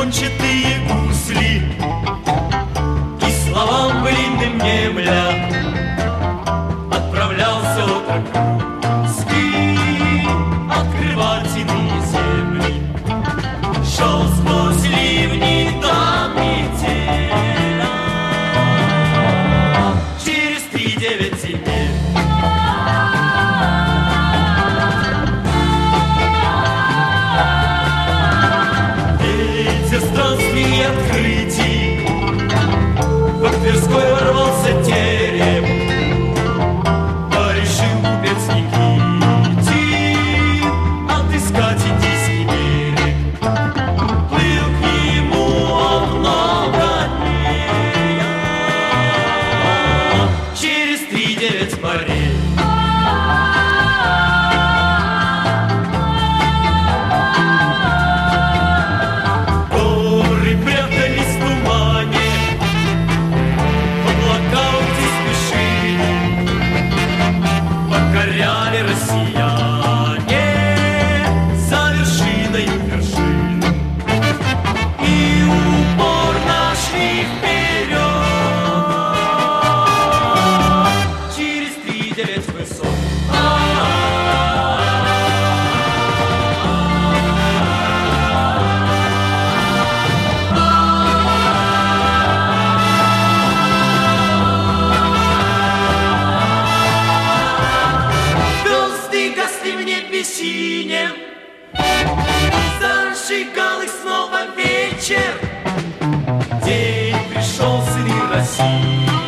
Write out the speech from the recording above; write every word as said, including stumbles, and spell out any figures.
перепончатые гусли, и словам былинным немля отправлялся отрок русский открывать иные земли. Шел сквозь ливни до метели через три девять земель. Ветер странствий и открытий в Тверской ворвался терем. Порешил купец Никитин отыскать Индийский берег. Плыл к нему он много дней через три девять морей. Россияне за вершиною вершин и упорно шли вперед через три девять высот. В небе синем зажигал их снова вечер. День пришел, сыны России.